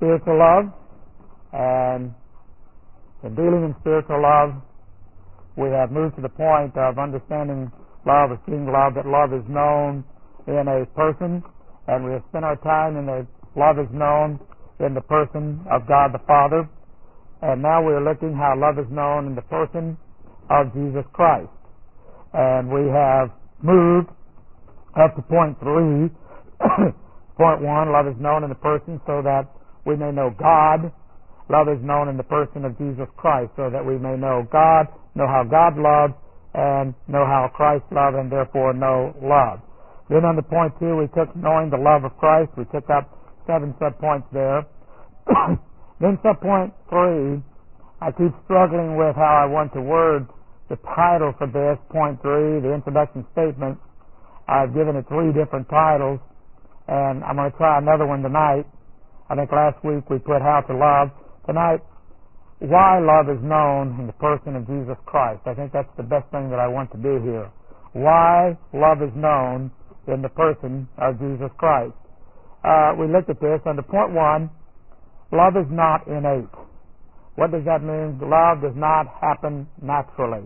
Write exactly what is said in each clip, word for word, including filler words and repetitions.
spiritual love, and in dealing in spiritual love, we have moved to the point of understanding love, or seeing love, that love is known in a person, and we have spent our time in the love is known in the person of God the Father, and now we are looking how love is known in the person of Jesus Christ. And we have moved up to point three. Point one, love is known in the person so that we may know God. Love is known in the person of Jesus Christ so that we may know God, know how God loves, and know how Christ loved, and therefore know love. Then under point two, we took knowing the love of Christ. We took up seven subpoints there. Then subpoint three, I keep struggling with how I want to word the title for this, point three, the introduction statement. I've given it three different titles, and I'm going to try another one tonight. I think last week we put how to love. Tonight, why love is known in the person of Jesus Christ. I think that's the best thing that I want to do here. Why love is known in the person of Jesus Christ. Uh, we looked at this under point one. Love is not innate. What does that mean? Love does not happen naturally.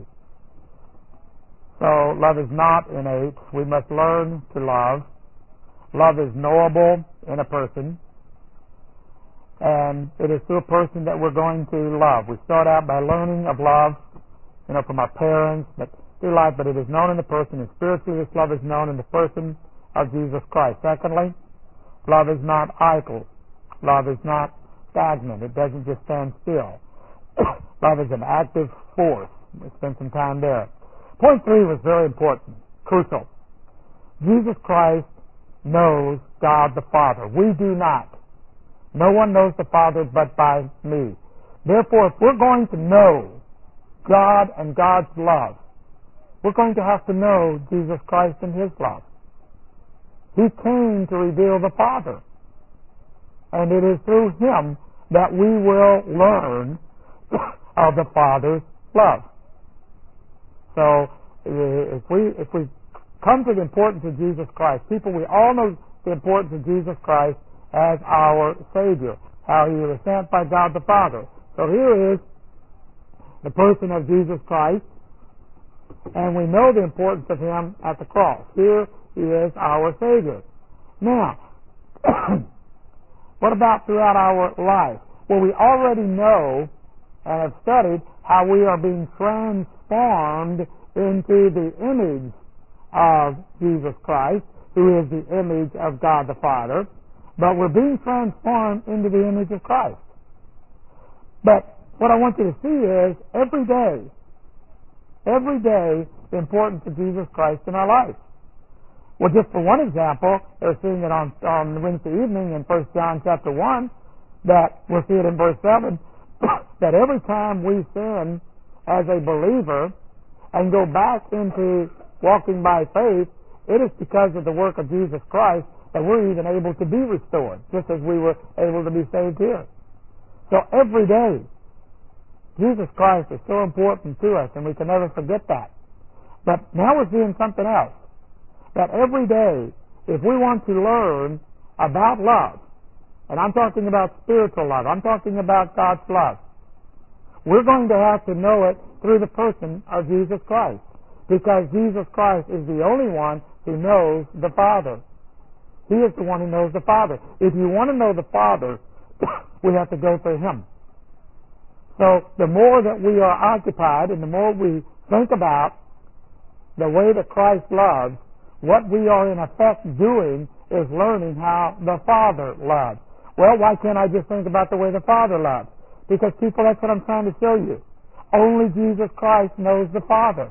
So love is not innate. We must learn to love. Love is knowable in a person, and it is through a person that we're going to love. We start out by learning of love, you know, from our parents, but through life, but it is known in the person, and spiritually this love is known in the person of Jesus Christ. Secondly, love is not idle. Love is not stagnant. It doesn't just stand still. Love is an active force. We'll spend some time there. Point three was very important, crucial. Jesus Christ knows God the Father. We do not. No one knows the Father but by me. Therefore, if we're going to know God and God's love, we're going to have to know Jesus Christ and His love. He came to reveal the Father. And it is through Him that we will learn of the Father's love. So, if we if we come to the importance of Jesus Christ, people, we all know the importance of Jesus Christ as our Savior, how He was sent by God the Father. So here is the person of Jesus Christ, and we know the importance of Him at the cross. Here He is our Savior. Now, what about throughout our life? Well, we already know and have studied how we are being transformed into the image of Jesus Christ, who is the image of God the Father, but we're being transformed into the image of Christ. But what I want you to see is every day, every day, the importance of Jesus Christ in our life. Well, just for one example, they're seeing it on, on Wednesday evening in First John chapter one, that we'll see it in verse seven, that every time we sin as a believer and go back into walking by faith, it is because of the work of Jesus Christ that we're even able to be restored, just as we were able to be saved here. So every day, Jesus Christ is so important to us, and we can never forget that. But now we're seeing something else, that every day, if we want to learn about love, and I'm talking about spiritual love, I'm talking about God's love, we're going to have to know it through the person of Jesus Christ, because Jesus Christ is the only one who knows the Father. He is the one who knows the Father. If you want to know the Father, we have to go through Him. So the more that we are occupied and the more we think about the way that Christ loves, what we are in effect doing is learning how the Father loves. Well, why can't I just think about the way the Father loves? Because, people, that's what I'm trying to show you. Only Jesus Christ knows the Father.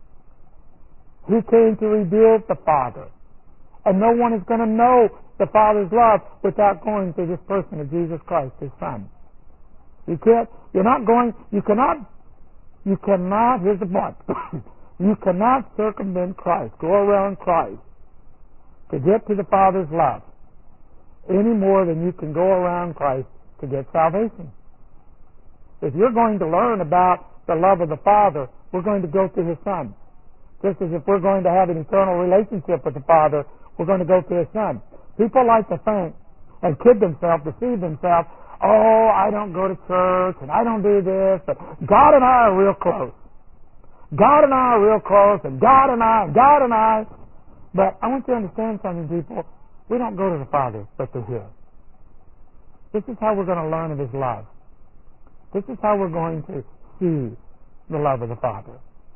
He came to reveal the Father. And no one is going to know the Father's love without going through this person of Jesus Christ, His Son. You can't, you're not going, you cannot, you cannot, here's the point, you cannot circumvent Christ, go around Christ to get to the Father's love any more than you can go around Christ to get salvation. If you're going to learn about the love of the Father, we're going to go through His Son. Just as if we're going to have an eternal relationship with the Father, we're going to go through His Son. People like to think and kid themselves, deceive themselves, oh, I don't go to church and I don't do this, but God and I are real close. God and I are real close, and God and I, and God and I. But I want you to understand something, people. We don't go to the Father, but to Him. This is how we're going to learn of His love. This is how we're going to see the love of the Father.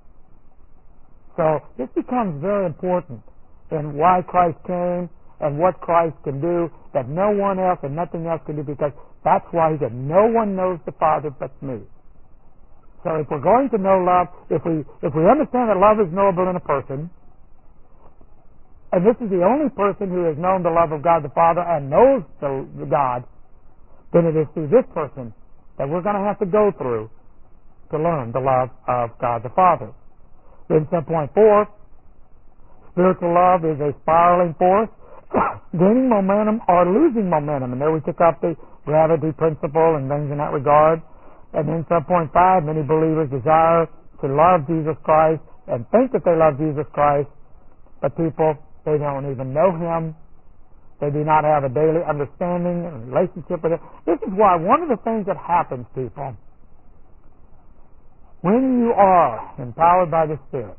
So this becomes very important in why Christ came and what Christ can do that no one else and nothing else can do, because that's why He said, no one knows the Father but me. So if we're going to know love, if we if we understand that love is knowable in a person, and this is the only person who has known the love of God the Father and knows the, the God, then it is through this person that we're going to have to go through to learn the love of God the Father. Then subpoint four, spiritual love is a spiraling force, gaining momentum or losing momentum. And there we took up the gravity principle and things in that regard. And then subpoint five, many believers desire to love Jesus Christ and think that they love Jesus Christ, but people, they don't even know Him. They do not have a daily understanding and relationship with Him. This is why one of the things that happens, people, when you are empowered by the Spirit,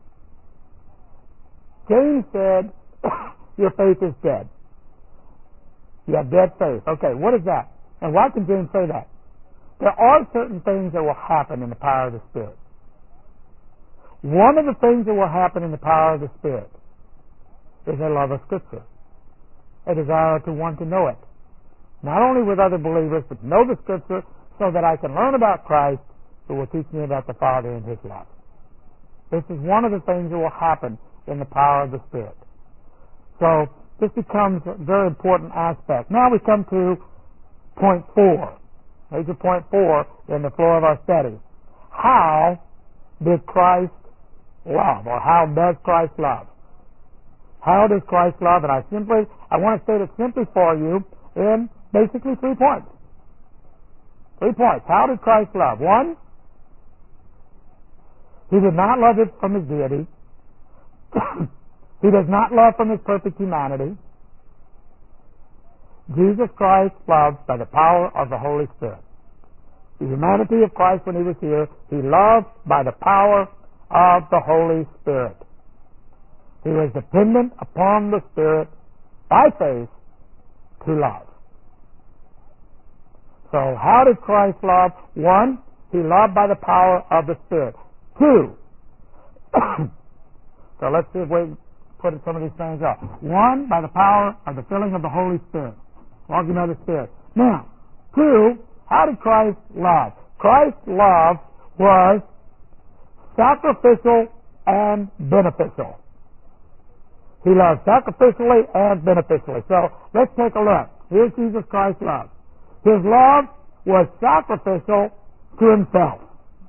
James said, your faith is dead. You have dead faith. Okay, what is that? And why can James say that? There are certain things that will happen in the power of the Spirit. One of the things that will happen in the power of the Spirit is a love of Scripture, a desire to want to know it. Not only with other believers, but know the Scripture so that I can learn about Christ, who will teach me about the Father and His love. This is one of the things that will happen in the power of the Spirit. So this becomes a very important aspect. Now we come to point four. Major point four in the flow of our study. How did Christ love, or how does Christ love? How does Christ love? And I simply, I want to state it simply for you in basically three points. Three points. How did Christ love? One, He did not love it from His deity. He does not love from His perfect humanity. Jesus Christ loves by the power of the Holy Spirit. The humanity of Christ when He was here, He loved by the power of the Holy Spirit. He was dependent upon the Spirit by faith to love. So how did Christ love? One, He loved by the power of the Spirit. Two, so let's see if we put some of these things up. One, by the power of the filling of the Holy Spirit. Walking by the Spirit. Now, two, how did Christ love? Christ's love was sacrificial and beneficial. He loved sacrificially and beneficially. So let's take a look. Here's Jesus Christ's love. His love was sacrificial to Himself.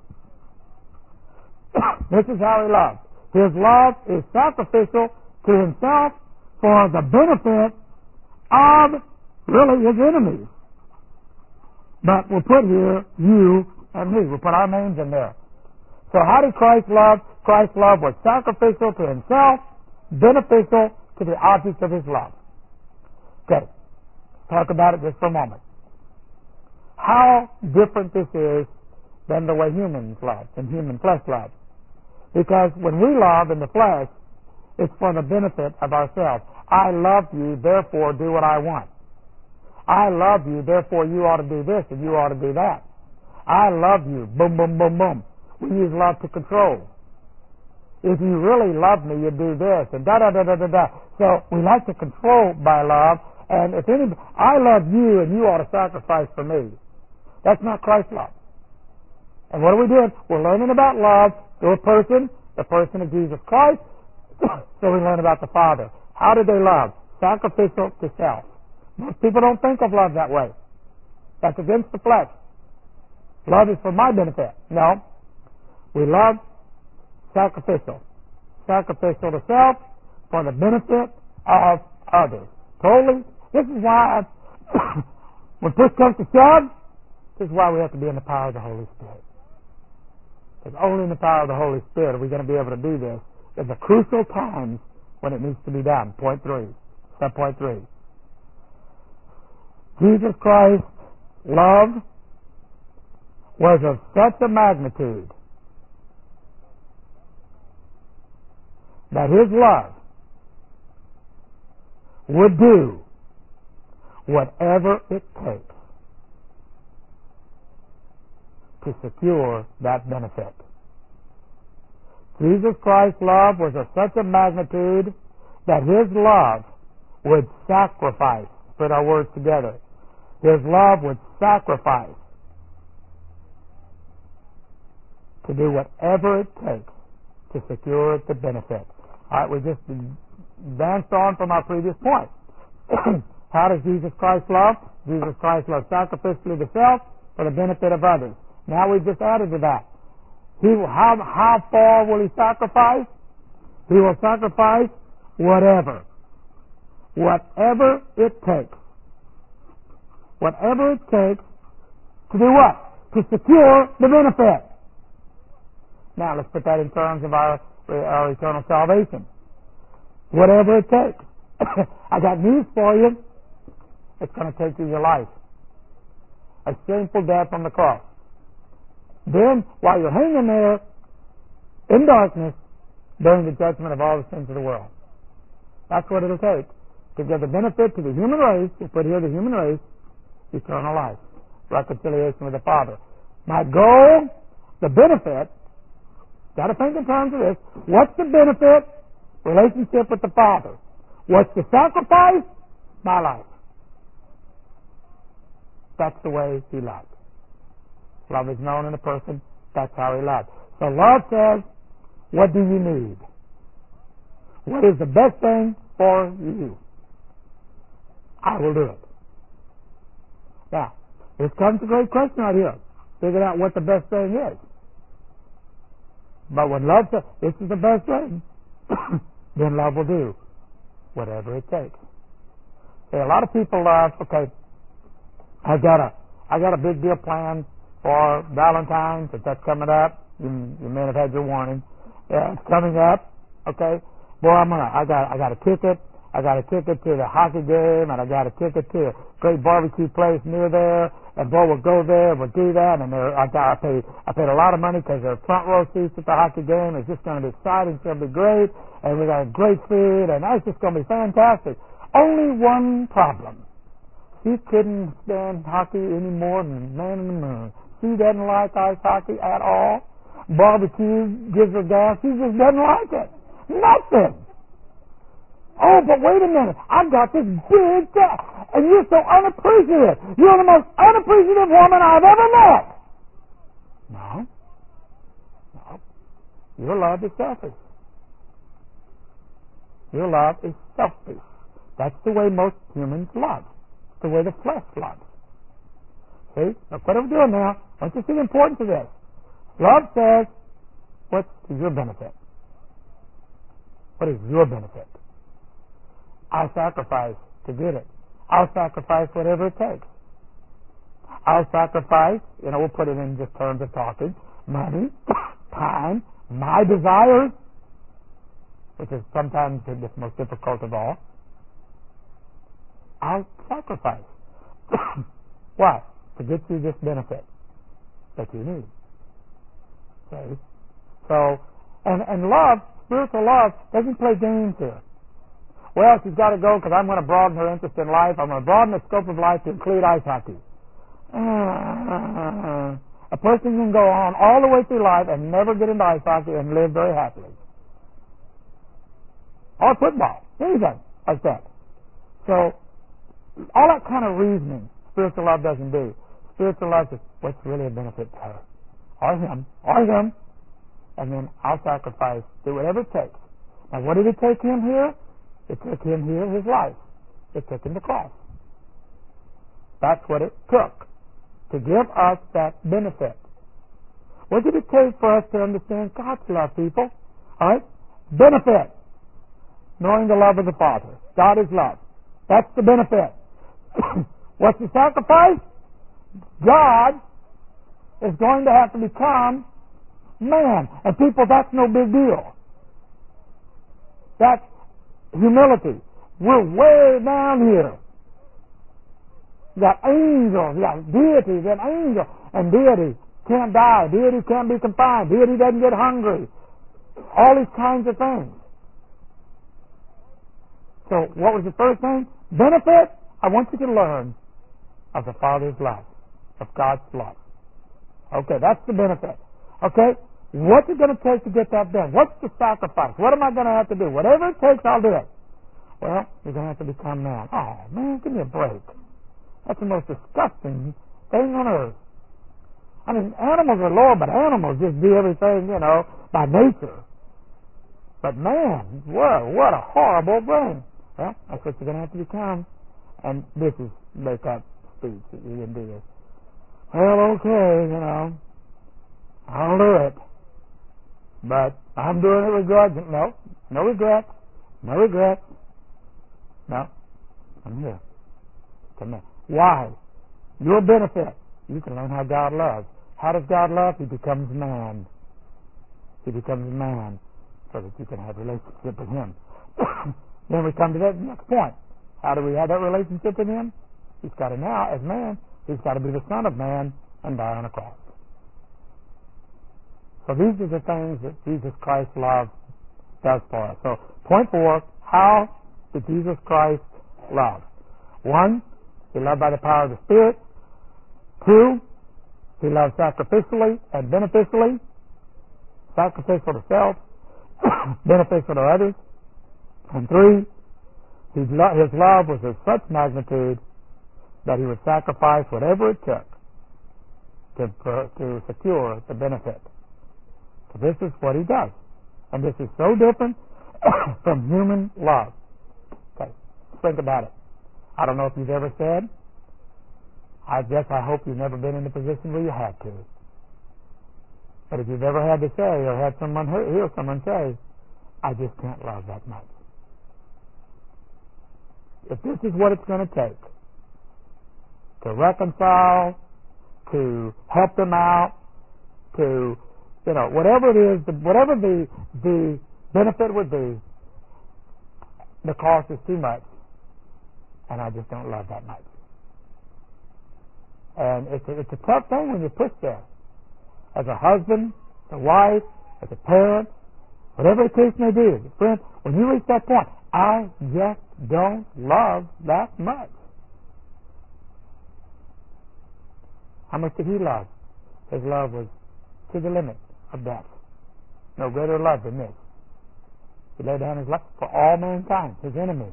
This is how He loved. His love is sacrificial to Himself for the benefit of really His enemies. But we'll put here you and me. We'll put our names in there. So how did Christ love? Christ's love was sacrificial to Himself, beneficial to the object of His love. Okay, talk about it just for a moment. How different this is than the way humans love and human flesh loves. Because when we love in the flesh, it's for the benefit of ourselves. I love you, therefore do what I want. I love you, therefore you ought to do this and you ought to do that. I love you, boom, boom, boom, boom. We use love to control. If you really love me, you do this, and da da da da da da. So we like to control by love, and if any, I love you, and you ought to sacrifice for me. That's not Christ's love. And what are we doing? We're learning about love through a person, the person of Jesus Christ. So we learn about the Father. How did they love? Sacrificial to self. Most people don't think of love that way. That's against the flesh. Love is for my benefit. No. We love sacrificial. Sacrificial to self for the benefit of others. Totally. This is why I, when push comes to shove, this is why we have to be in the power of the Holy Spirit. Because only in the power of the Holy Spirit are we going to be able to do this in the crucial times when it needs to be done. Point three. Sub point three. Jesus Christ love was of such a magnitude that His love would do whatever it takes to secure that benefit. Jesus Christ's love was of such a magnitude that His love would sacrifice. Put our words together. His love would sacrifice to do whatever it takes to secure the benefit. All right, we just advanced on from our previous point. How does Jesus Christ love? Jesus Christ loved sacrificially to self for the benefit of others. Now we've just added to that. He will, how, how far will He sacrifice? He will sacrifice whatever. Whatever it takes. Whatever it takes to do what? To secure the benefit. Now let's put that in terms of our, our eternal salvation. Whatever it takes. I got news for you. It's going to take you your life. A shameful death on the cross. Then, while you're hanging there in darkness, bearing the judgment of all the sins of the world. That's what it'll take to give the benefit to the human race, we put here the human race, eternal life, reconciliation with the Father. My goal, the benefit, got to think in terms of this. What's the benefit? Relationship with the Father. What's the sacrifice? My life. That's the way He loved. Love is known in a person. That's how He loved. So love says, what do you need? What is the best thing for you? I will do it. Now, this comes a great question right here. Figure out what the best thing is. But when love says, this is the best thing, then love will do whatever it takes. See, a lot of people love, okay, I got a, I got a big deal planned for Valentine's, if that's coming up. You, you may have had your warning. Yeah, it's coming up. Okay, boy, I'm gonna. I got. I got a ticket. I got a ticket to the hockey game, and I got a ticket to a great barbecue place near there. And boy, we'll go there. We'll do that. And there, I got. I paid. I paid a lot of money because there are front row seats at the hockey game. It's just going to be exciting. It's going to be great, and we got great food, and it's just going to be fantastic. Only one problem. She couldn't stand hockey any more than man in the moon. She doesn't like ice hockey at all. Barbecue gives her gas. She just doesn't like it. Nothing. Oh, but wait a minute. I've got this big gas. And you're so unappreciative. You're the most unappreciative woman I've ever met. No. No. Your love is selfish. Your love is selfish. That's the way most humans love. It's the way the flesh loves. See? Look what I'm doing now. I want you to see the importance of this. Love says, what's to your benefit? What is your benefit? I'll sacrifice to get it. I'll sacrifice whatever it takes. I'll sacrifice, you know, we'll put it in just terms of talking, money, time, my desires, which is sometimes the most difficult of all. I'll sacrifice. Why? To get you this benefit that you need. Okay? So, and, and love, spiritual love, doesn't play games here. Well, she's got to go because I'm going to broaden her interest in life. I'm going to broaden the scope of life to include ice hockey. Uh, a person can go on all the way through life and never get into ice hockey and live very happily. Or football, anything like that. So, all that kind of reasoning, spiritual love doesn't do. Spiritual love is what's really a benefit to her. Or him. Or him. And then I'll sacrifice, do whatever it takes. Now, what did it take him here? It took him here his life. It took him the cross. That's what it took to give us that benefit. What did it take for us to understand God's love, people? All right? Benefit. Knowing the love of the Father. God is love. That's the benefit. What's the sacrifice? God is going to have to become man. And people, that's no big deal. That's humility. We're way down here. You got angels, you got deities and angels. And deity can't die. Deity can't be confined. Deity doesn't get hungry. All these kinds of things. So what was the first thing? Benefit. I want you to learn of the Father's love, of God's love. Okay, that's the benefit. Okay, what's it going to take to get that done? What's the sacrifice? What am I going to have to do? Whatever it takes, I'll do it. Well, you're going to have to become man. Oh, man, give me a break. That's the most disgusting thing on earth. I mean, animals are lower, but animals just do everything, you know, by nature. But man, what, what a horrible thing. Well, that's what you're going to have to become. And this is make-up speech that you can do this. Well, okay, you know, I'll do it. But I'm doing it begrudgingly. No, no regrets. No regrets. No. Come here. Come here. Why? Your benefit. You can learn how God loves. How does God love? He becomes man. He becomes man so that you can have a relationship with Him. Then we come to that next point. How do we have that relationship with Him? He's got to now, as man, He's got to be the Son of Man and die on a cross. So these are the things that Jesus Christ's love does for us. So point four, how did Jesus Christ love? One, He loved by the power of the Spirit. Two, He loved sacrificially and beneficially. Sacrificial to self, beneficial to others. And three, His love was of such magnitude that He would sacrifice whatever it took to, to secure the benefit. So this is what He does. And this is so different from human love. Okay, think about it. I don't know if you've ever said, I guess I hope you've never been in a position where you had to. But if you've ever had to say, or had someone hear someone say, I just can't love that much. If this is what it's going to take to reconcile, to help them out, to, you know, whatever it is, whatever the the benefit would be, the cost is too much, and I just don't love that much. And it's a, it's a tough thing when you're pushed there. As a husband, as a wife, as a parent, whatever the case may be, as a friend, when you reach that point, I just don't love that much. How much did He love? His love was to the limit of death. No greater love than this. He laid down His life for all mankind, His enemy.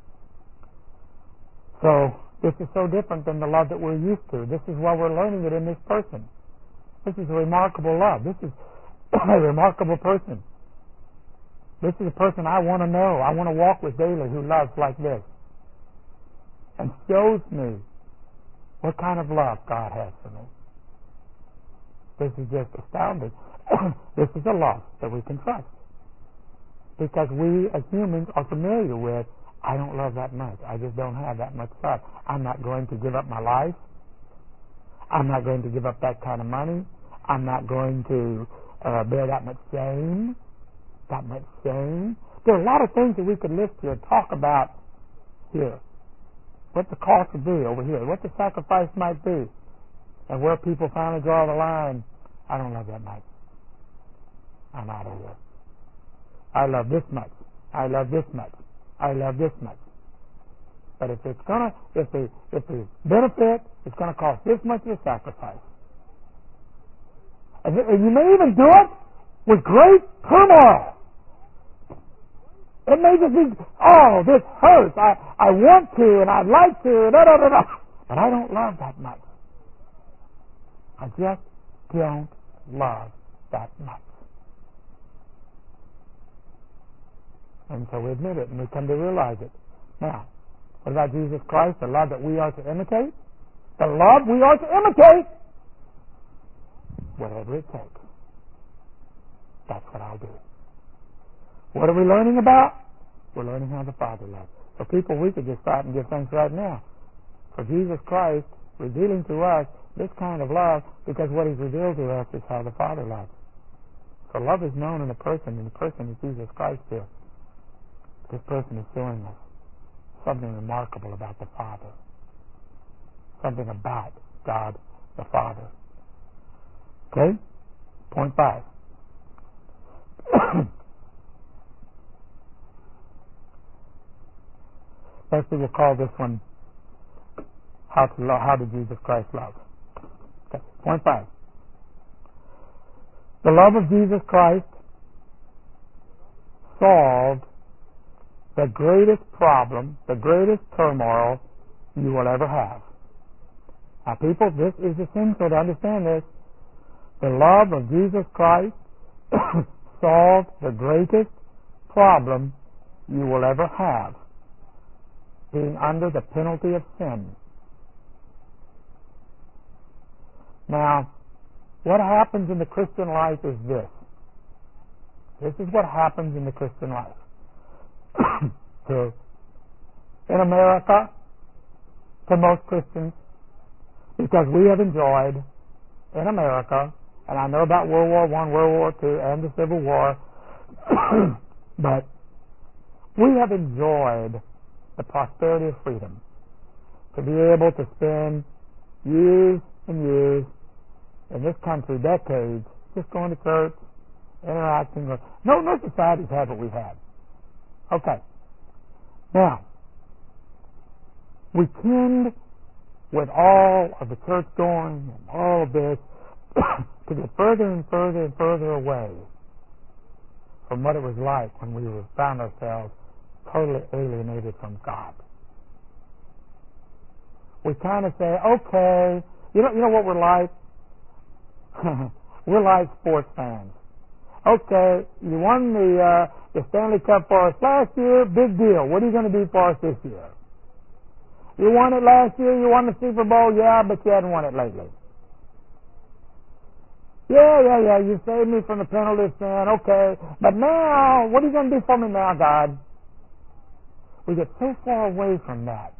So, this is so different than the love that we're used to. This is why we're learning it in this person. This is a remarkable love. This is a remarkable person. This is a person I want to know, I want to walk with daily, who loves like this. And shows me what kind of love God has for me. This is just astounding. This is a love that we can trust. Because we as humans are familiar with, I don't love that much. I just don't have that much love. I'm not going to give up my life. I'm not going to give up that kind of money. I'm not going to uh, bear that much shame. That much shame. There are a lot of things that we could list here and talk about here. What the cost would be over here. What the sacrifice might be. And where people finally draw the line. I don't love that much. I'm out of here. I love this much. I love this much. I love this much. But if it's gonna, if the if the benefit is gonna cost this much of a sacrifice, and, and you may even do it with great turmoil. It may just be, oh, this hurts. I I want to, and I'd like to, da da da da. But I don't love that much. I just don't love that much. And so we admit it, and we come to realize it. Now, what about Jesus Christ, the love that we are to imitate? The love we are to imitate, whatever it takes. That's what I'll do. What are we learning about? We're learning how the Father loves. So people, we could just stop and give thanks right now for Jesus Christ revealing to us this kind of love, because what He's revealed to us is how the Father loves. So love is known in a person, and the person is Jesus Christ here. This person is showing us something remarkable about the Father. something about God the Father. Okay? Point five. Firstly, we'll call this one how to love, how did Jesus Christ love? Okay. Point five. The love of Jesus Christ solved the greatest problem, the greatest turmoil you will ever have. Now, people, this is essential to understand this. The love of Jesus Christ solved the greatest problem you will ever have, being under the penalty of sin. Now, what happens in the Christian life is this. This is what happens in the Christian life. to, in America, to most Christians, because we have enjoyed in America, and I know about World War One, World War Two, and the Civil War, but we have enjoyed the prosperity of freedom, to be able to spend years and years in this country, decades, just going to church, interacting with. No, no society's had what we've had. Okay. Now, we tend, with all of the church going and all of this, to get further and further and further away from what it was like when we were, found ourselves totally alienated from God. We kind of say, okay, you know, you know what we're like? We're like sports fans. Okay, you won the uh, the Stanley Cup for us last year, big deal. What are you going to do for us this year? You won it last year, you won the Super Bowl, yeah, but you hadn't won it lately. Yeah, yeah, yeah, you saved me from the penalty of sin, okay, but now, what are you going to do for me now, God? We get so far away from that.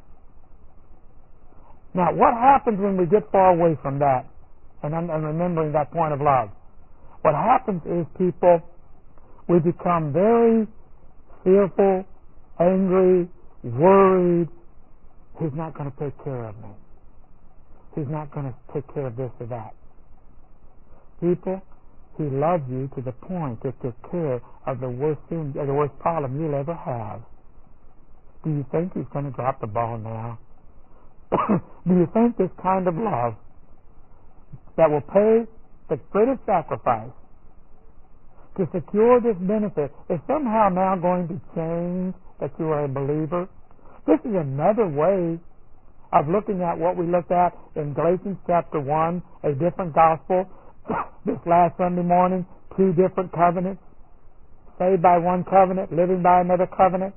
Now, what happens when we get far away from that, and I'm, I'm remembering that point of love? What happens is, people, we become very fearful, angry, worried. He's not going to take care of me. He's not going to take care of this or that. People, He loves you to the point to take care of the worst thing, or the worst problem you'll ever have. Do you think He's going to drop the ball now? Do you think this kind of love that will pay the greatest sacrifice to secure this benefit is somehow now going to change that you are a believer? This is another way of looking at what we looked at in Galatians chapter one, a different gospel. This last Sunday morning, two different covenants. Saved by one covenant, living by another covenant.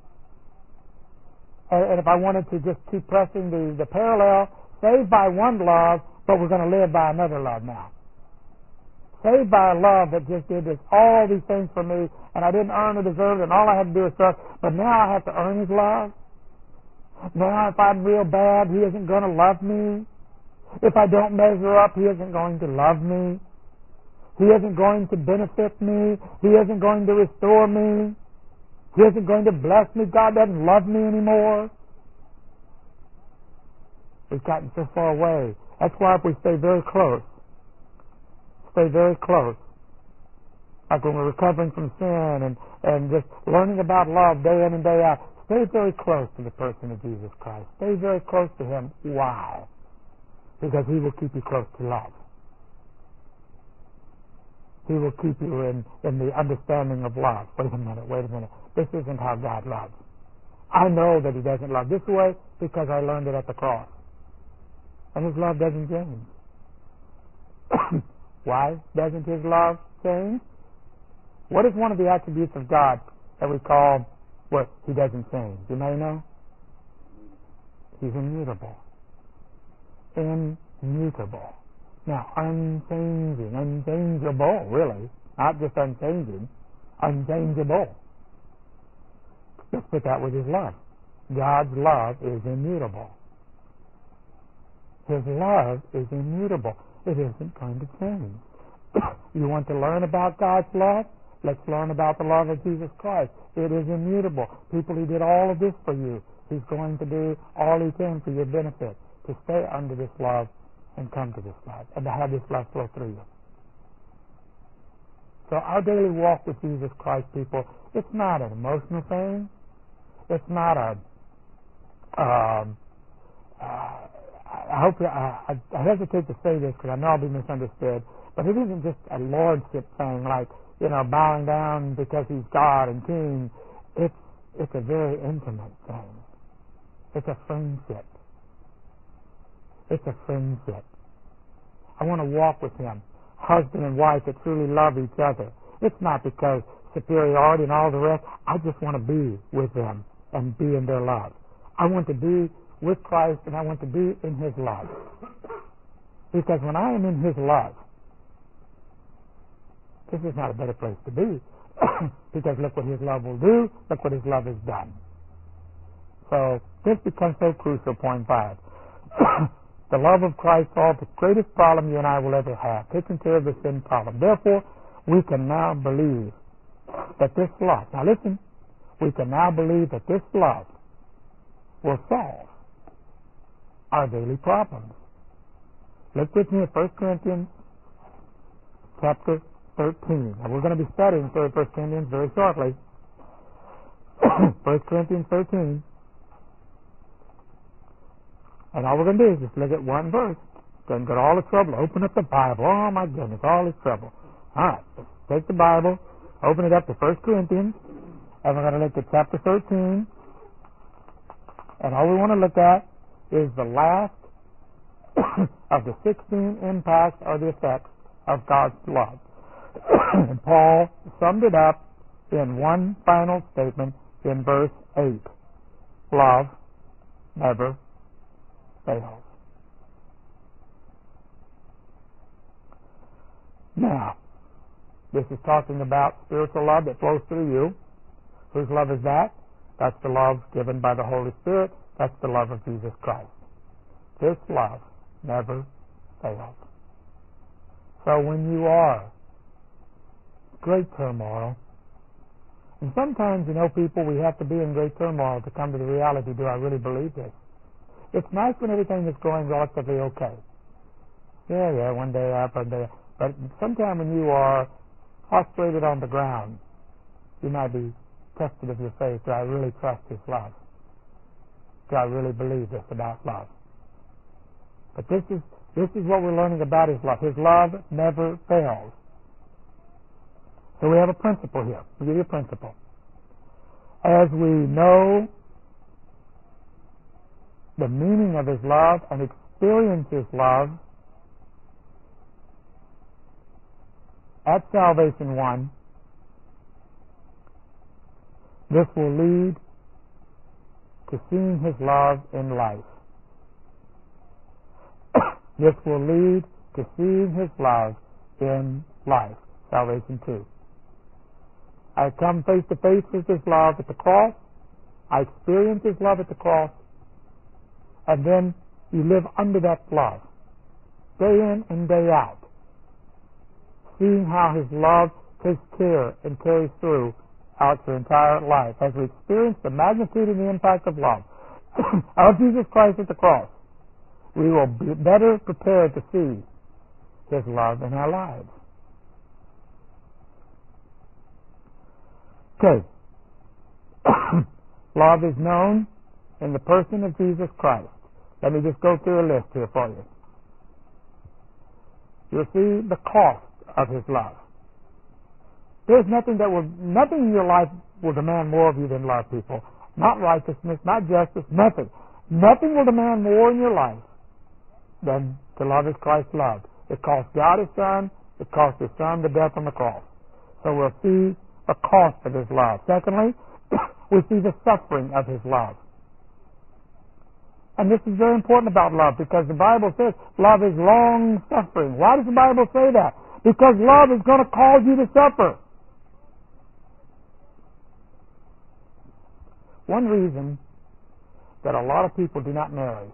And if I wanted to just keep pressing the, the parallel, saved by one love, but we're going to live by another love now. Saved by a love that just did this, all these things for me, and I didn't earn or deserve it, and all I had to do is trust, but now I have to earn His love. Now if I'm real bad, He isn't going to love me. If I don't measure up, He isn't going to love me. He isn't going to benefit me. He isn't going to restore me. He isn't going to bless me. God doesn't love me anymore. We've gotten so far away. That's why if we stay very close, stay very close, like when we're recovering from sin and, and just learning about love day in and day out, stay very close to the person of Jesus Christ. Stay very close to Him. Why? Because He will keep you close to love. He will keep you in, in the understanding of love. Wait a minute, wait a minute. This isn't how God loves. I know that He doesn't love this way because I learned it at the cross. And His love doesn't change. Why doesn't His love change? What is one of the attributes of God that we call what He doesn't change? You may know? He's immutable. Immutable. Now, unchanging, unchangeable, really. Not just unchanging, unchangeable. Let's put that with His love. God's love is immutable. His love is immutable. It isn't going to change. You want to learn about God's love? Let's learn about the love of Jesus Christ. It is immutable. People, He did all of this for you. He's going to do all He can for your benefit. to stay under this love and come to this love and to have this love flow through you. So our daily walk with Jesus Christ, people, it's not an emotional thing. It's not a, um, uh, I hope, I, I hesitate to say this because I know I'll be misunderstood, but it isn't just a lordship thing like, you know, bowing down because he's God and King. It's, it's a very intimate thing. It's a friendship. It's a friendship. I want to walk with him. Husband and wife that truly love each other. It's not because superiority and all the rest. I just want to be with them and be in their love. I want to be with Christ and I want to be in his love. Because when I am in his love, this is not a better place to be. Because look what his love will do. Look what his love has done. So this becomes so crucial, point five. The love of Christ solves the greatest problem you and I will ever have, taking care of the sin problem. Therefore, we can now believe that this love, now listen, we can now believe that this love will solve our daily problems. Look with me at First Corinthians chapter thirteen. Now we're going to be studying First Corinthians very shortly. First Corinthians thirteen. And all we're going to do is just look at one verse. Doesn't get all the trouble. Open up the Bible. Oh, my goodness, all this trouble. All right, let's take the Bible, open it up to First Corinthians, and we're going to look at chapter thirteen. And all we want to look at is the last of the sixteen impacts or the effects of God's love. And Paul summed it up in one final statement in verse eight. Love never fails. Now, this is talking about spiritual love that flows through you. Whose love is that? That's the love given by the Holy Spirit. That's the love of Jesus Christ. This love never fails. So when you are great turmoil, and sometimes, you know, people, we have to be in great turmoil to come to the reality, do I really believe this? It's nice when everything is going relatively okay. Yeah, yeah, one day up, one day up. But sometime when you are prostrated on the ground, you might be tested of your faith. Do I really trust his love? Do I really believe this about love? But this is this is what we're learning about his love. His love never fails. So we have a principle here. We'll give you a principle. As we know the meaning of his love and experience his love at Salvation One, this will lead to seeing his love in life. This will lead to seeing his love in life. Salvation Two. I come face to face with his love at the cross. I experience his love at the cross. And then you live under that love, day in and day out, seeing how his love takes care and carries through out your entire life. As we experience the magnitude and the impact of love of Jesus Christ at the cross, we will be better prepared to see his love in our lives. Okay. Love is known in the person of Jesus Christ. Let me just go through a list here for you. You'll see the cost of his love. There's nothing that will, nothing in your life will demand more of you than love, people. Not righteousness, not justice, nothing. Nothing will demand more in your life than to love as Christ loved. It cost God his Son. It cost his Son the death on the cross. So we'll see the cost of his love. Secondly, we see the suffering of his love. And this is very important about love because the Bible says love is long suffering. Why does the Bible say that? Because love is going to cause you to suffer. One reason that a lot of people do not marry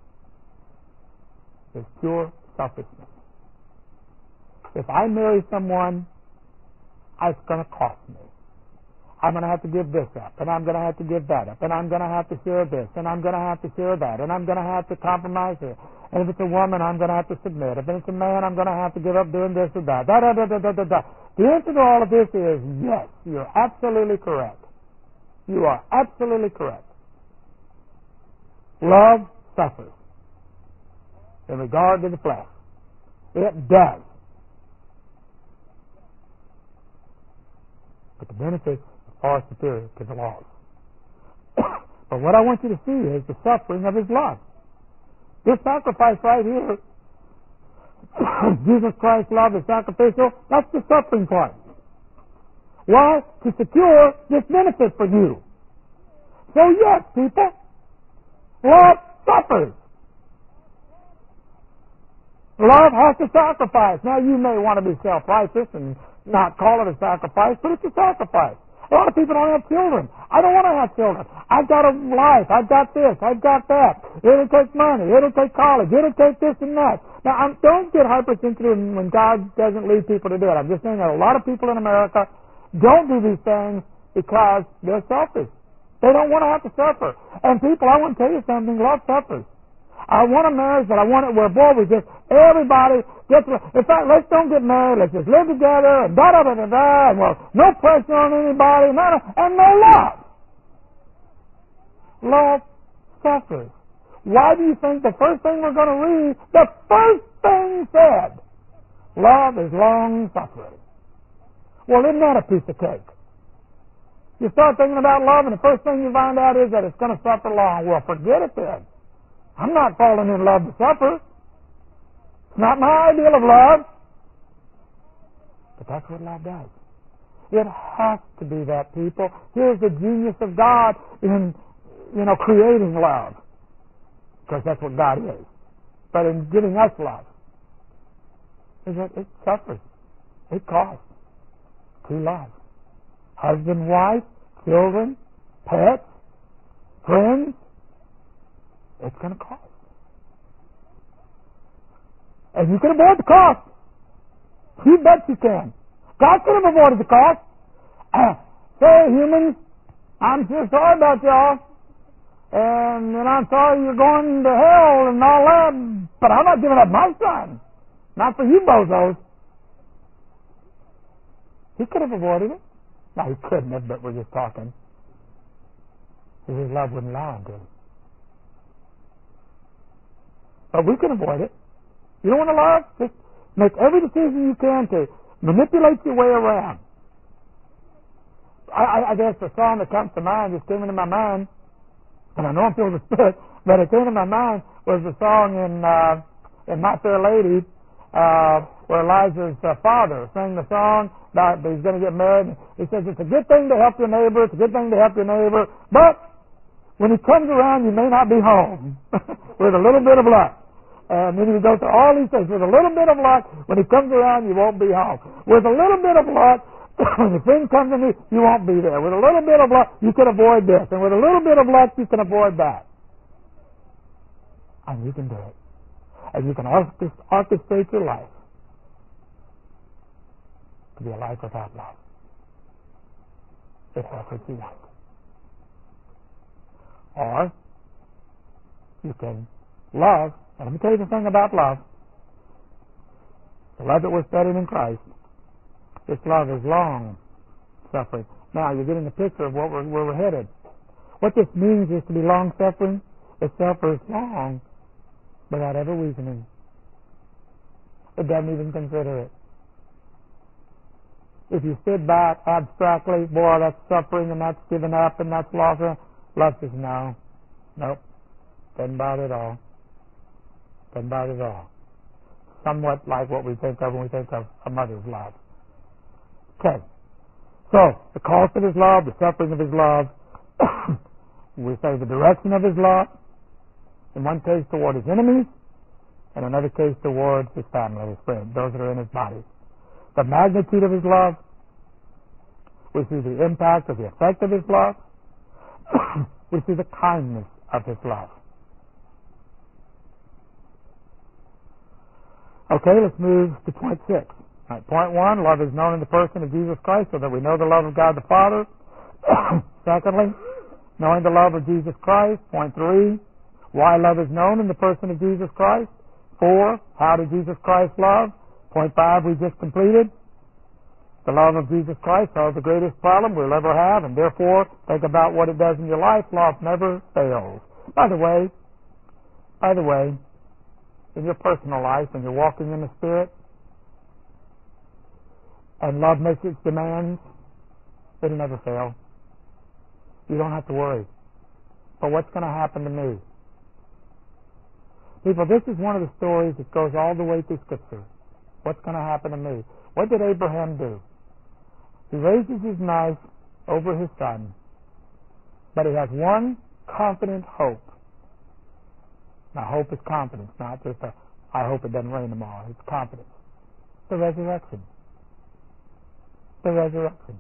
is pure selfishness. If I marry someone, it's going to cost me. I'm going to have to give this up, and I'm going to have to give that up, and I'm going to have to share this, and I'm going to have to share that, and I'm going to have to compromise here. And if it's a woman, I'm going to have to submit. If it's a man, I'm going to have to give up doing this or that. Da, da, da, da, da, da, da. The answer to all of this is yes. You're absolutely correct. You are absolutely correct. Love suffers in regard to the flesh. It does. But the benefits are far superior to the loss. But what I want you to see is the suffering of His love. This sacrifice right here, Jesus Christ's love is sacrificial, that's the suffering part. Why? To secure this benefit for you. So yes, people, love suffers. Love has to sacrifice. Now you may want to be self-righteous and not call it a sacrifice, but it's a sacrifice. A lot of people don't have children. I don't want to have children. I've got a life. I've got this. I've got that. It'll take money. It'll take college. It'll take this and that. Now, I'm, don't get hypersensitive when God doesn't lead people to do it. I'm just saying that a lot of people in America don't do these things because they're selfish. They don't want to have to suffer. And people, I want to tell you something. Love suffers. I want a marriage, but I want it where, boy, we just, everybody gets, in fact, let's don't get married, let's just live together, and da-da-da-da-da, and well, no pressure on anybody, no, no, and no love. Love suffers. Why do you think the first thing we're going to read, the first thing said, love is long-suffering? Well, isn't that a piece of cake? You start thinking about love, and the first thing you find out is that it's going to suffer long. Well, forget it then. I'm not falling in love to suffer. It's not my ideal of love. But that's what love does. It has to be that, people. Here's the genius of God in, you know, creating love. Because that's what God is. But in giving us love, is that it suffers. It costs to love. Husband, wife, children, pets, friends, it's going to cost. And you can avoid the cost. You bet you can. God could have avoided the cost. Say, humans, I'm so sorry about y'all. And, and I'm sorry you're going to hell and all that. But I'm not giving up my son. Not for you bozos. He could have avoided it. No, he couldn't have, but we're just talking. His love wouldn't allow him to. But we can avoid it. You don't want to love? Just make every decision you can to manipulate your way around. I, I, I guess the song that comes to mind just came into my mind, and I know I'm filled with spirit, but it came into my mind was the song in uh, in My Fair Lady, uh, where Elijah's uh, father sang the song about he's going to get married. He says it's a good thing to help your neighbor. It's a good thing to help your neighbor, but when he comes around, you may not be home with a little bit of luck. And then he goes through all these things. With a little bit of luck, when he comes around, you won't be home. With a little bit of luck, when the thing comes to me, you won't be there. With a little bit of luck, you can avoid this. And with a little bit of luck, you can avoid that. And you can do it. And you can orchestrate your life to be a life without love. If that's what you want. Or you can love. And let me tell you the thing about love. The love that we're studying in Christ. This love is long suffering. Now you're getting a picture of what we're, where we're headed. What this means is to be long suffering. It suffers long without ever weakening. It doesn't even consider it. If you sit back abstractly, boy, that's suffering and that's giving up and that's loss. Love says no. Nope. Doesn't bother at all. Doesn't bother at all. Somewhat like what we think of when we think of a mother's love. Okay. So, the cost of His love, the suffering of His love, we say the direction of His love, in one case toward His enemies, and another case towards His family, His friends, those that are in His body. The magnitude of His love, we see the impact of the effect of His love, we see the kindness of His love. Okay, let's move to point six. All right, point one, love is known in the person of Jesus Christ so that we know the love of God the Father. Secondly, knowing the love of Jesus Christ. Point three, why love is known in the person of Jesus Christ. Four, how did Jesus Christ love? Point five, we just completed. The love of Jesus Christ solves the greatest problem we'll ever have, and therefore think about what it does in your life. Love never fails. By the way, by the way, in your personal life, when you're walking in the Spirit, and love makes its demands, it'll never fail. You don't have to worry. But what's going to happen to me? People, this is one of the stories that goes all the way through Scripture. What's going to happen to me? What did Abraham do? He raises his knife over his son, but he has one confident hope. Now, hope is confidence, not just a, I hope it doesn't rain tomorrow. It's confidence. The resurrection. The resurrection.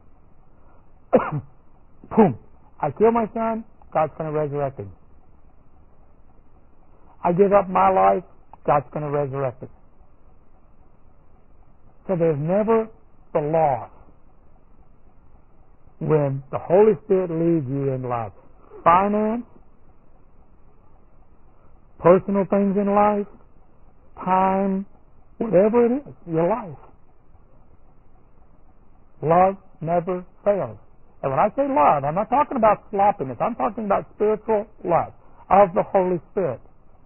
Boom. I kill my son, God's going to resurrect him. I give up my life, God's going to resurrect it. So there's never the loss when the Holy Spirit leads you in life. Finance, personal things in life, time, whatever it is, your life. Love never fails. And when I say love, I'm not talking about sloppiness. I'm talking about spiritual love of the Holy Spirit.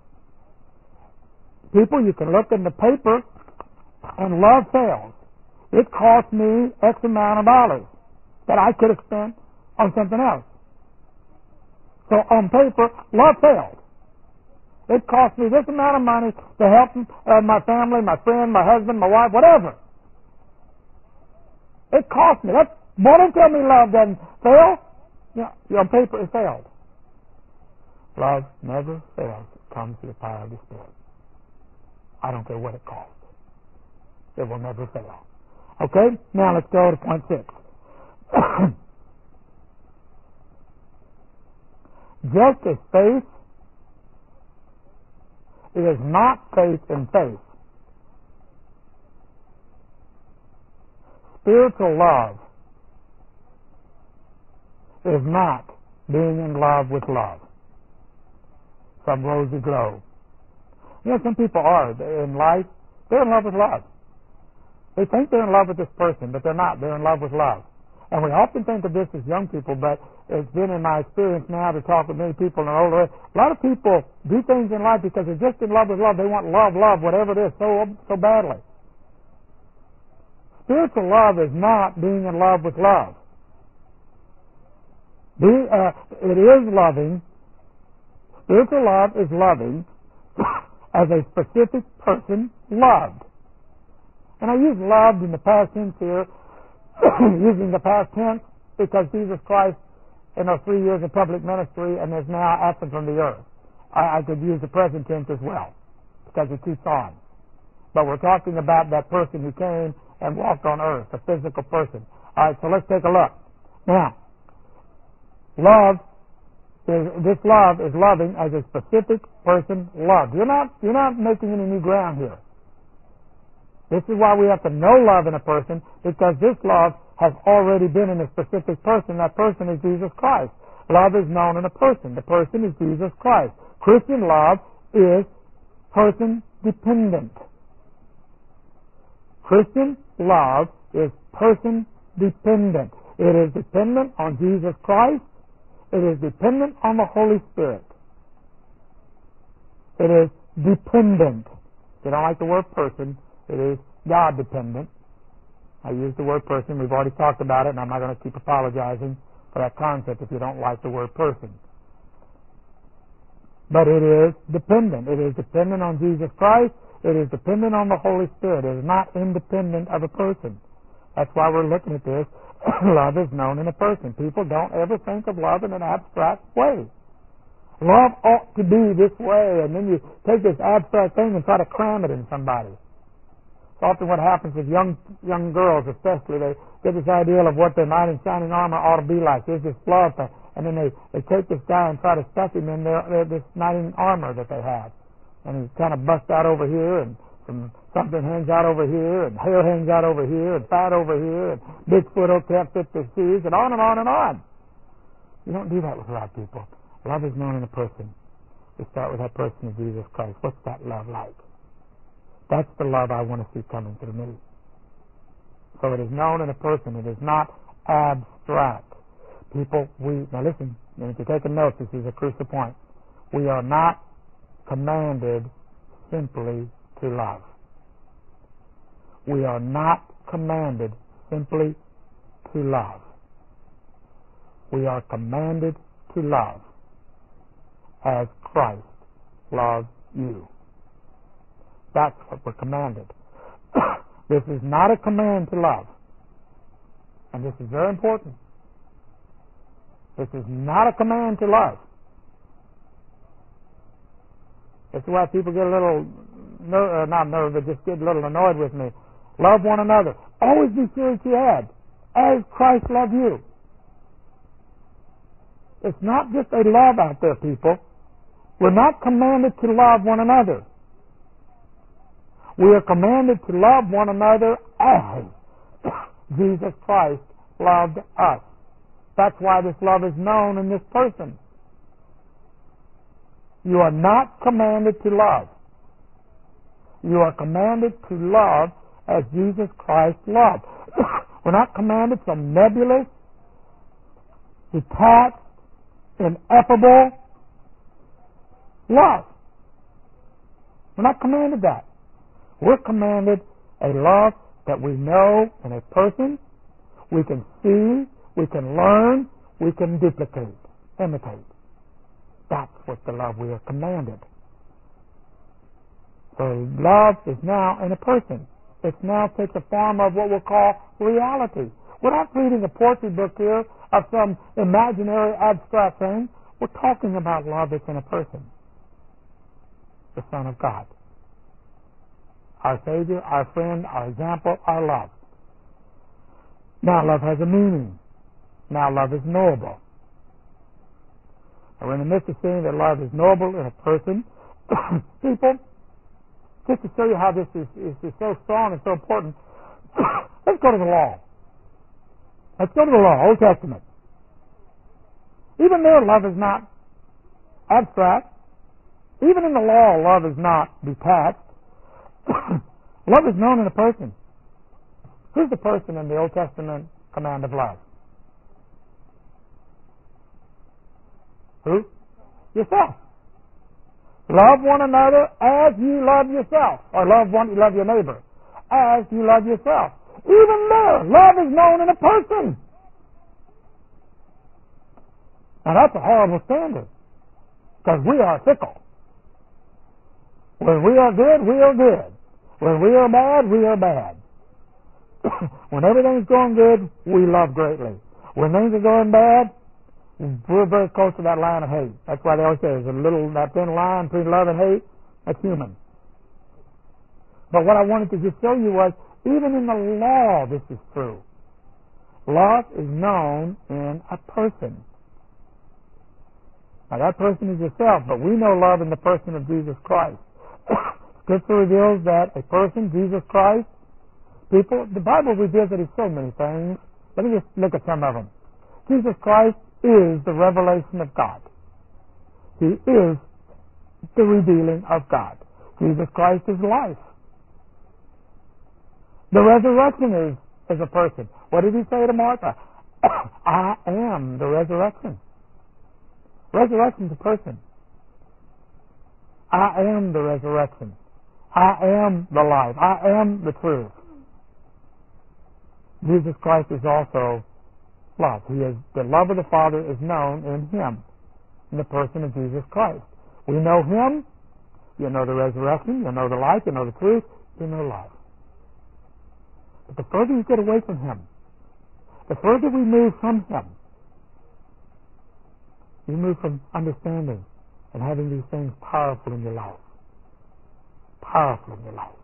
People, you can look in the paper and love fails. It cost me X amount of dollars that I could have spent on something else. So on paper, love failed. It cost me this amount of money to help uh, my family, my friend, my husband, my wife, whatever. It cost me. That's, boy, don't tell me love doesn't fail. You know, on paper, it failed. Love never fails. It comes to the power of the Spirit. I don't care what it costs. It will never fail. Okay? Now let's go to point six. Just as faith, it is not faith in faith. Spiritual love is not being in love with love. Some rosy glow. You know, some people are in life, they're in love with love. They think they're in love with this person, but they're not. They're in love with love. And we often think of this as young people, but it's been in my experience now to talk with many people in an older age. A lot of people do things in life because they're just in love with love. They want love, love, whatever it is, so so badly. Spiritual love is not being in love with love. Be, uh, it is loving. Spiritual love is loving as a specific person loved. And I use loved in the past tense here, using the past tense because Jesus Christ, in those three years of public ministry and is now absent from the earth. I, I could use the present tense as well because it keeps on. But we're talking about that person who came and walked on earth, a physical person. All right, so let's take a look. Now, love is, this love is loving as a specific person loved. You're not, you're not making any new ground here. This is why we have to know love in a person, because this love has already been in a specific person. That person is Jesus Christ. Love is known in a person. The person is Jesus Christ. Christian love is person dependent. Christian love is person dependent. It is dependent on Jesus Christ. It is dependent on the Holy Spirit. It is dependent. If you don't like the word person, it is God dependent. I use the word person. We've already talked about it, and I'm not going to keep apologizing for that concept if you don't like the word person. But it is dependent. It is dependent on Jesus Christ. It is dependent on the Holy Spirit. It is not independent of a person. That's why we're looking at this. Love is known in a person. People don't ever think of love in an abstract way. Love ought to be this way, and then you take this abstract thing and try to cram it in somebody. It's often what happens with young young girls, especially. They get this idea of what their knight in shining armor ought to be like. There's this love thing, and then they, they take this guy and try to stuff him in their, their this knight in armor that they have, and he kind of busts out over here, and some, something hangs out over here, and hair hangs out over here, and fat over here, and Bigfoot don't can't fit their shoes, and on and on and on. You don't do that with a lot of people. Love is known in a person. We start with that person of Jesus Christ. What's that love like? That's the love I want to see coming through me. So it is known in a person. It is not abstract. People, we, now listen, and if you're taking notes, this is a crucial point. We are not commanded simply to love. We are not commanded simply to love. We are commanded to love as Christ loved you. That's what we're commanded. This is not a command to love. And this is very important. This is not a command to love. That's why people get a little, ner- uh, not nervous, but just get a little annoyed with me. Love one another. Always be sure to add, as Christ loved you. It's not just a love out there, people. We're not commanded to love one another. We are commanded to love one another as Jesus Christ loved us. That's why this love is known in this person. You are not commanded to love. You are commanded to love as Jesus Christ loved. We're not commanded some nebulous, detached, ineffable love. We're not commanded that. We're commanded a love that we know in a person, we can see, we can learn, we can duplicate, imitate. That's what the love we are commanded. So love is now in a person. It now takes a form of what we'll call reality. We're not reading a poetry book here of some imaginary abstract thing. We're talking about love that's in a person. The Son of God. Our Savior, our friend, our example, our love. Now love has a meaning. Now love is knowable. And we're in the midst of saying that love is knowable in a person. People, just to show you how this is, is, is so strong and so important, let's go to the law. Let's go to the law, Old Testament. Even there, love is not abstract. Even in the law, love is not detached. Love is known in a person. Who's the person in the Old Testament command of love? Who? Yourself. Love one another as you love yourself. Or love one, you love your neighbor as you love yourself. Even there, love is known in a person. Now that's a horrible standard. Because we are fickle. When we are good, we are good. When we are bad, we are bad. When everything's going good, we love greatly. When things are going bad, we're very close to that line of hate. That's why they always say there's a little, that thin line between love and hate. That's human. But what I wanted to just show you was, even in the law, this is true. Love is known in a person. Now that person is yourself, but we know love in the person of Jesus Christ. Scripture reveals that a person, Jesus Christ, people, the Bible reveals that he's so many things. Let me just look at some of them. Jesus Christ is the revelation of God. He is the revealing of God. Jesus Christ is life. The resurrection is, is a person. What did he say to Martha? I am the resurrection. Resurrection is a person. I am the resurrection. I am the life. I am the truth. Jesus Christ is also love. He is, the love of the Father is known in him, in the person of Jesus Christ. We know him. You know the resurrection. You know the life. You know the truth. You know love. But the further you get away from him, the further we move from him, you move from understanding and having these things powerful in your life. Powerful in your life.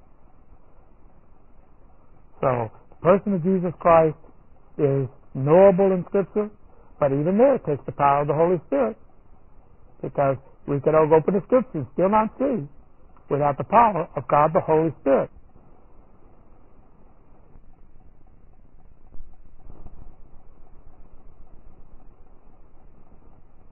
So, the person of Jesus Christ is knowable in Scripture, but even there it takes the power of the Holy Spirit. Because we could all open the Scriptures and still not see without the power of God the Holy Spirit.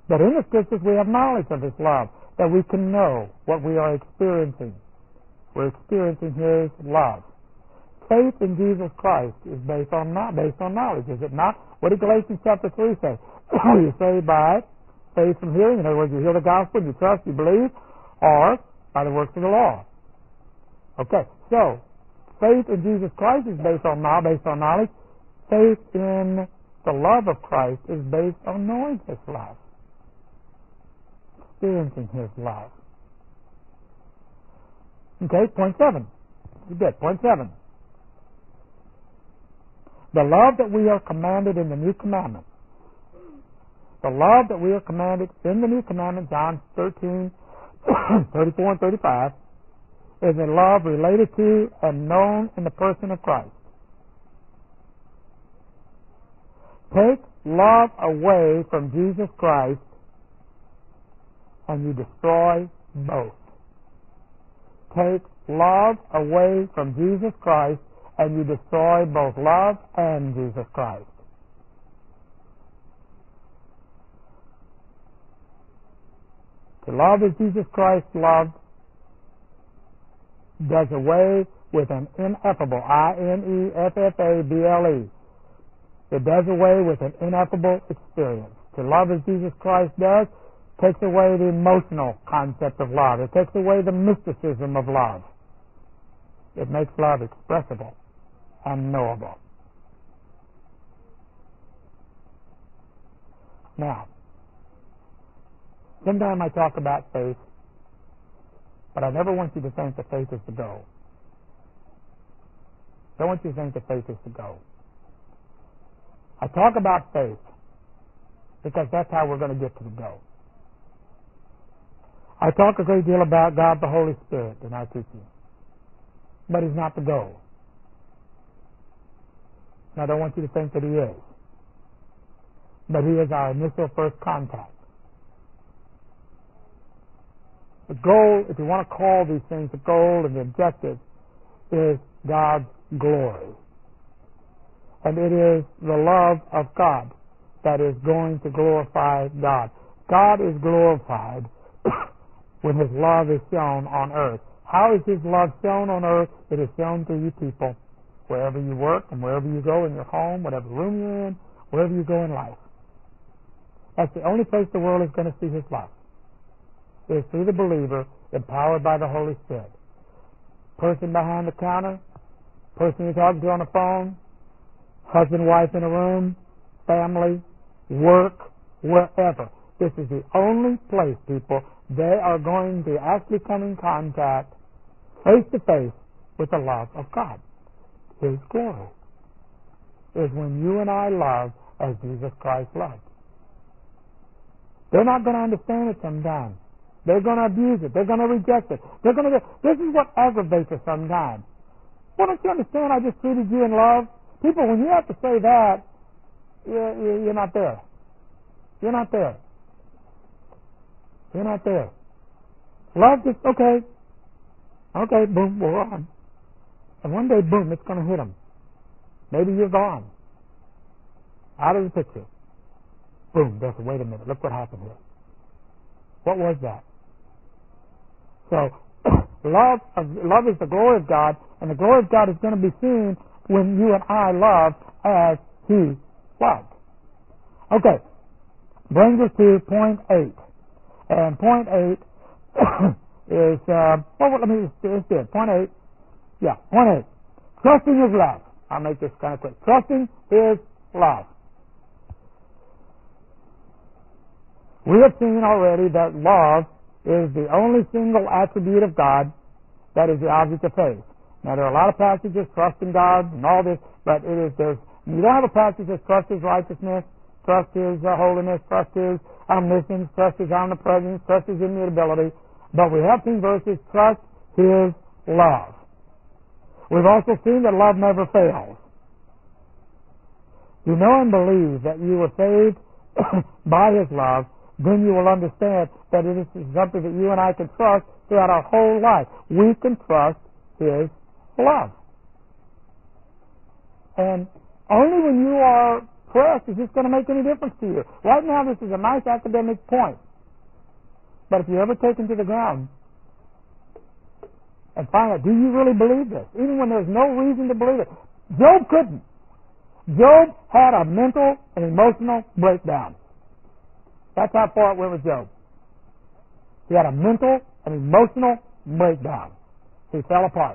But in the Scriptures we have knowledge of His love, that we can know what we are experiencing. We're experiencing His love. Faith in Jesus Christ is based on not based on knowledge, is it not? What did Galatians chapter three say? You saved by faith from hearing. In other words, you hear the gospel, you trust, you believe, or by the works of the law. Okay, so faith in Jesus Christ is based on based on knowledge. Faith in the love of Christ is based on knowing His love, experiencing His love. Okay, point seven. You did. Point seven. The love that we are commanded in the new commandment. The love that we are commanded in the new commandment, John thirteen, thirty-four and thirty-five, is a love related to and known in the person of Christ. Take love away from Jesus Christ and you destroy both. Take love away from Jesus Christ and you destroy both love and Jesus Christ. To love as Jesus Christ loved does away with an ineffable, I N E F F A B L E. It does away with an ineffable experience. To love as Jesus Christ does takes away the emotional concept of love. It takes away the mysticism of love. It makes love expressible and knowable. Now, sometimes I talk about faith, but I never want you to think that faith is the goal. I don't want you to think that faith is the goal. I talk about faith because that's how we're going to get to the goal. I talk a great deal about God the Holy Spirit in our teaching, but He's not the goal. And I don't want you to think that He is, but He is our initial first contact. The goal, if you want to call these things the goal and the objective, is God's glory. And it is the love of God that is going to glorify God. God is glorified when His love is shown on earth. How is His love shown on earth? It is shown through you people, wherever you work and wherever you go in your home, whatever room you're in, wherever you go in life. That's the only place the world is going to see His love. It is through the believer, empowered by the Holy Spirit. Person behind the counter, person you're talking to on the phone, husband, wife in a room, family, work, wherever. This is the only place, people, they are going to actually come in contact face to face with the love of God. His glory is when you and I love as Jesus Christ loved. They're not going to understand it sometimes. They're going to abuse it. They're going to reject it. They're going to. This is what aggravates us sometimes. Well, don't you understand? I just treated you in love. People, when you have to say that, you're, you're not there. You're not there. You're not there. Love just, okay. Okay, boom, we're on. And one day, boom, it's going to hit them. Maybe you're gone. Out of the picture. Boom, there's, wait a minute, look what happened here. What was that? So, love, love is the glory of God, and the glory of God is going to be seen when you and I love as He loved. Okay, brings us to point eight. And point eight is, uh, well, let me just, let's do it. Point eight, yeah, point eight. Trusting His love. I'll make this kind of quick. Trusting His love. We have seen already that love is the only single attribute of God that is the object of faith. Now, there are a lot of passages, trust in God and all this, but it is, there's, you don't have a passage that trust His righteousness, trust His uh, holiness, trust His omniscience, trust His omnipresence, trust His immutability, but we have seen verses, trust His love. We've also seen that love never fails. You know and believe that you were saved by His love, then you will understand that it is something that you and I can trust throughout our whole life. We can trust His love. And only when you are press is this going to make any difference to you? Right now, this is a nice academic point. But if you ever take him to the ground and find out, do you really believe this? Even when there's no reason to believe it. Job couldn't. Job had a mental and emotional breakdown. That's how far it went with Job. He had a mental and emotional breakdown. He fell apart.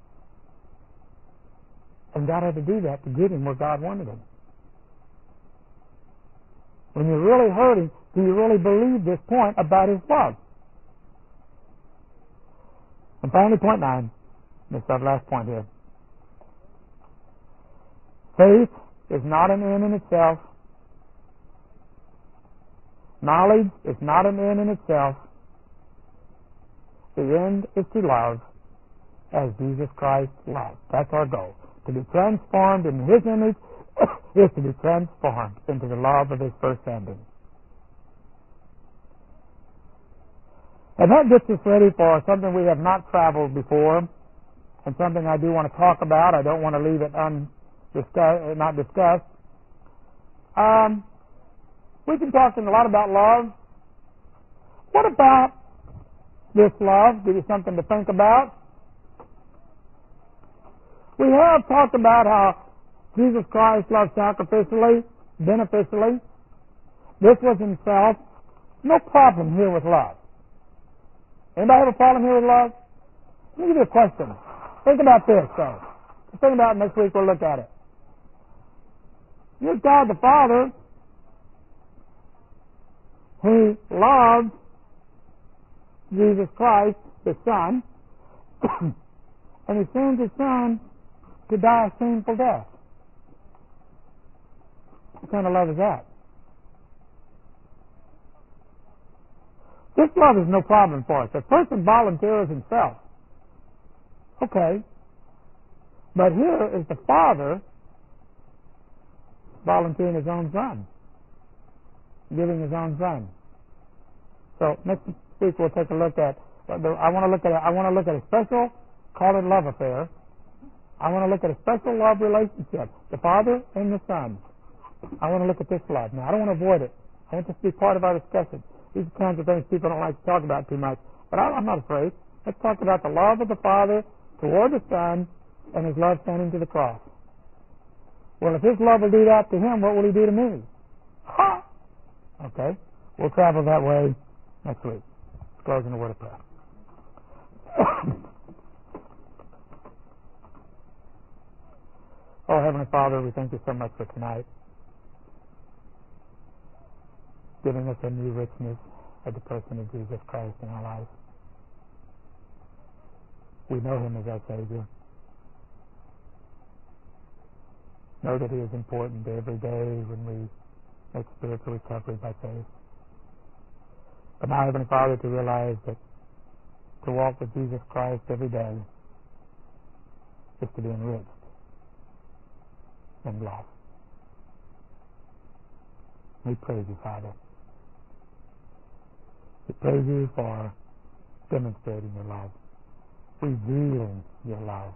And God had to do that to get him where God wanted him. When you're really hurting, do you really believe this point about His love? And finally, point nine. This is our last point here. Faith is not an end in itself. Knowledge is not an end in itself. The end is to love as Jesus Christ loved. That's our goal. To be transformed in His image is to be transformed into the love of His first sending. And that gets us ready for something we have not traveled before, and something I do want to talk about. I don't want to leave it undiscussed, not discussed. Um, we've been talking a lot about love. What about this love? Give you something to think about. We have talked about how Jesus Christ loved sacrificially, beneficially. This was Himself. No problem here with love. Anybody have a problem here with love? Let me give you a question. Think about this, though. Think about it next week. We'll look at it. You're God the Father. He loved Jesus Christ, the Son, and He sent His Son to die a shameful death. What kind of love is that? This love is no problem for us. A person volunteers himself. Okay. But here is the Father volunteering His own Son, giving His own Son. So next week we'll take a look at. I want to look at. I want to look at a special, call it love affair. I want to look at a special love relationship, the Father and the Son. I want to look at this love. Now I don't want to avoid it. I want this to be part of our discussion. These are kinds of things people don't like to talk about too much, but I'm not afraid. Let's talk about the love of the Father toward the Son and His love sending to the cross. Well, if His love will do that to Him, what will He do to me? Ha! Okay, we'll travel that way next week. Let's close in a word of prayer. Oh, Heavenly Father, we thank You so much for tonight, giving us a new richness of the person of Jesus Christ in our life. We know Him as our Savior. Know that He is important every day when we make spiritual recovery by faith. But now, Heavenly Father, to realize that to walk with Jesus Christ every day is to be enriched in love. We praise You, Father. We praise You for demonstrating Your love, revealing Your love.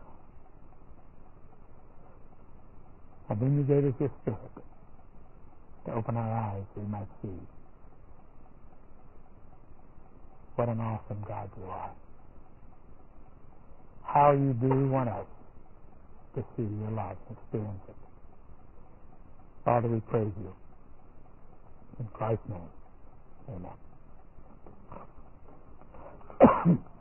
And then You gave us Your Spirit to open our eyes so we might see what an awesome God You are. How You do want us to see Your love, experience it. Father, we praise You. In Christ's name, amen.